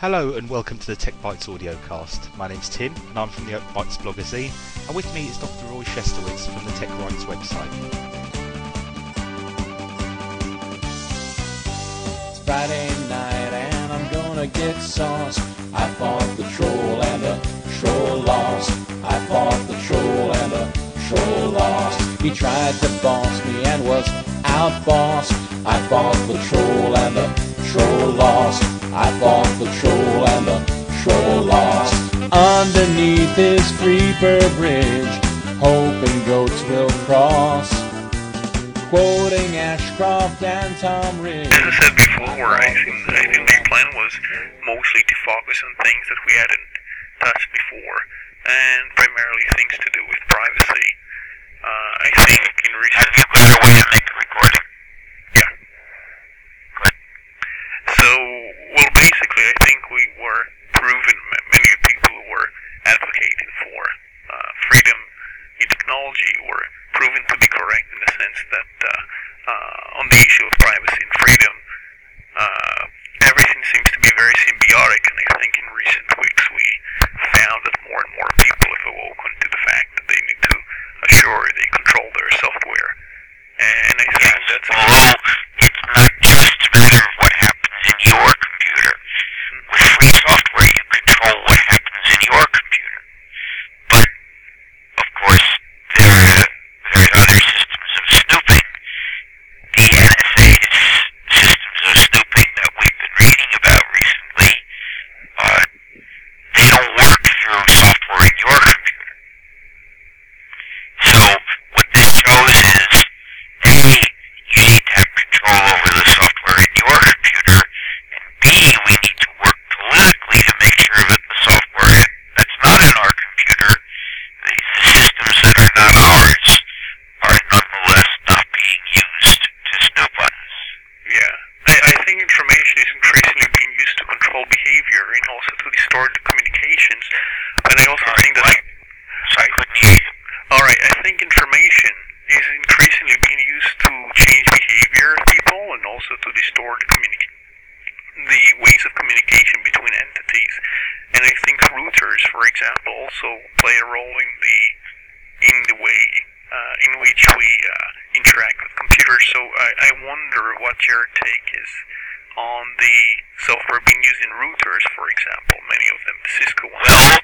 Hello and welcome to the Tech Bytes audiocast. My name's Tim and I'm from the Oak Bytes blogazine, and with me is Dr. Roy Shestowitz from the Tech Rights website. It's Friday night and I'm gonna get sauce. I fought the troll and the troll lost. I fought the troll and the troll lost. He tried to boss me and was outbossed. I fought the troll and the troll lost. I fought the troll and the troll lost. Underneath his creeper bridge, hoping goats will cross. Quoting Ashcroft and Tom Ridge. As I said before, I think the plan was mostly to focus on things that we hadn't touched before, and primarily things to do with privacy. I think in recent... Have you got a way to make the recording? Yeah. Good. So, well, basically, I think we were proven, many of the people who were advocating for freedom in technology were proven to be correct in the sense that on the issue of privacy and freedom, everything seems to be very symbiotic, and I think in recent weeks we found that more and more people have awoken to the fact that they need to assure they control their software. And I think that's... Although it's not just a matter of what happens in your computer. With free software, you control what happens in your computer. But, of course, there's other systems of snooping. The NSA's systems of snooping that we've been reading about recently, they don't work through software in your computer. So, what this shows is, A, you need to have control over the software in your computer, and B, we need to work politically to make sure that the software that's not in our computer, the systems that are not ours, are nonetheless not being used to snoop on us. Yeah. I think information is increasingly being used to control behavior and also to distort the communications. And I also think that... I couldn't hear you. Alright, I think information is increasingly being used to change behavior of people and also to distort the ways of communication between entities. And I think routers, for example, also play a role in the way in which we interact with computers. So I wonder what your take is on the software being used in routers, for example, many of them, the Cisco ones. Well,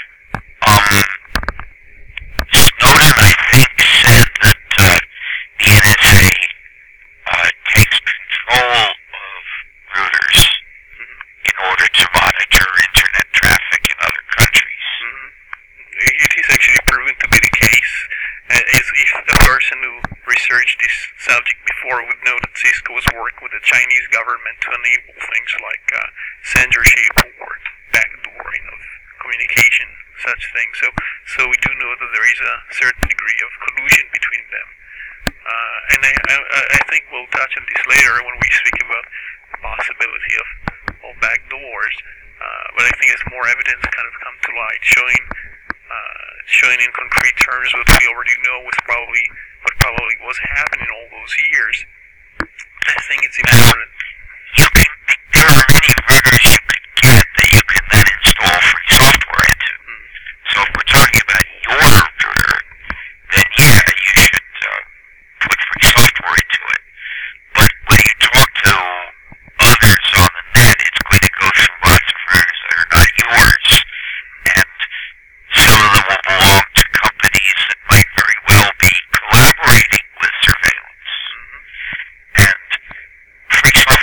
Snowden, I think, said that the NSA takes control of routers in order to monitor internet traffic in other countries. It is actually proven to be the case. If a person who researched this subject before would know that Cisco was working with the Chinese government to enable things like censorship or backdooring of communication, such things. So we do know that there is a certain degree of collusion between them. And I think we'll touch on this later when we speak about the possibility of backdoors. But I think as more evidence kind of come to light, showing in concrete terms what we already know was what probably was happening all those years. I think it's important. There are many routers you could get that you can then install free software into. So if we're talking about your router, then yeah, you should put free software into it. But when you talk to others on the net, it's going to go through lots of routers that are not yours, and some of them will belong to companies that might very well be collaborating with surveillance. And free software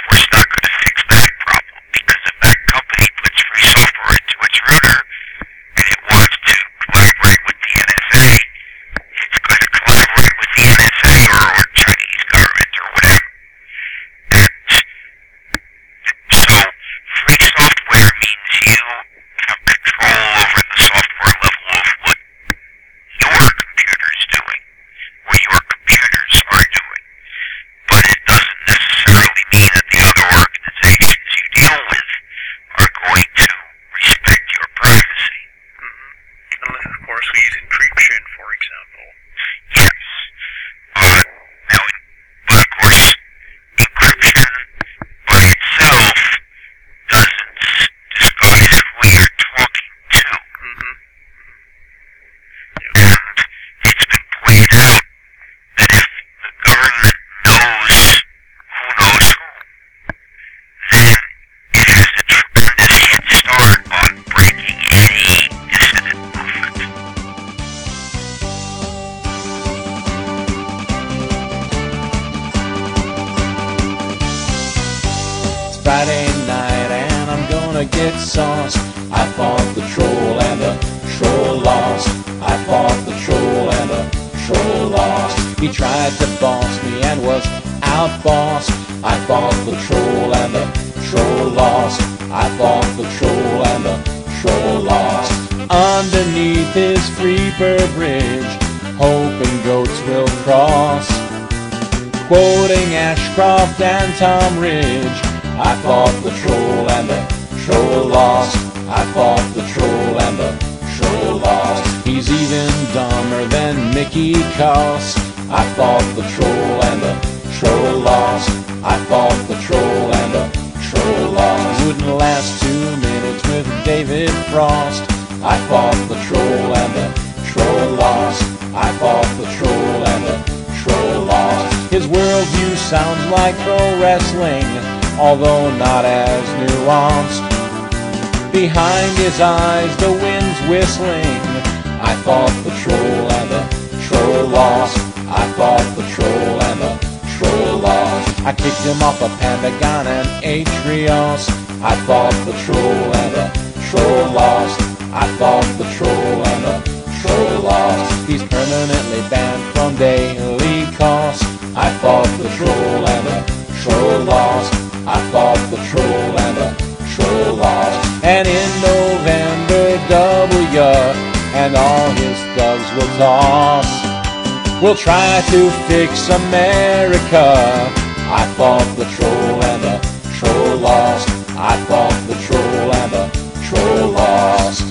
gonna get sauce. I fought the troll and the troll lost. I fought the troll and the troll lost. He tried to boss me and was outbossed. I fought the troll and the troll lost. I fought the troll and the troll lost. Underneath his Freeburg Bridge, hoping goats will cross. Quoting Ashcroft and Tom Ridge, I fought the troll and the troll lost. I fought the troll and the troll lost. He's even dumber than Mickey Cost. I fought the troll and the troll lost. I fought the troll and the troll lost. Wouldn't last 2 minutes with David Frost. I fought the troll and the troll lost. I fought the troll and the troll lost. His worldview sounds like pro wrestling, although not as nuanced. Behind his eyes the wind's whistling. I fought the troll and the troll lost. I fought the troll and the troll lost. I kicked him off of Pentagon and Atrios. I fought the troll and the troll lost. I fought the troll and the troll lost. He's permanently banned from Daily Cost. I fought the troll and the troll lost. I fought the troll and the troll lost. And in November, W and all his thugs will toss. We'll try to fix America. I fought the troll and the troll lost. I fought the troll and the troll lost.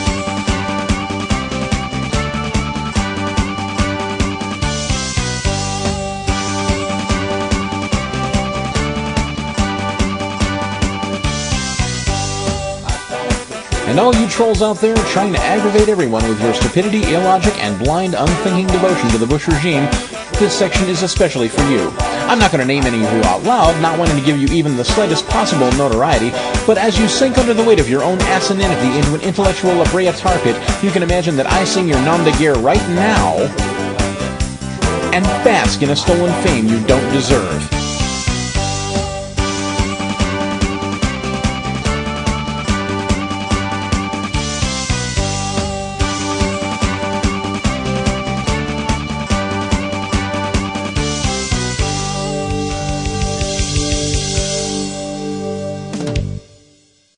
And all you trolls out there trying to aggravate everyone with your stupidity, illogic, and blind, unthinking devotion to the Bush regime, this section is especially for you. I'm not going to name any of you out loud, not wanting to give you even the slightest possible notoriety, but as you sink under the weight of your own asininity into an intellectual La Brea tar pit, you can imagine that I sing your nom de guerre right now and bask in a stolen fame you don't deserve.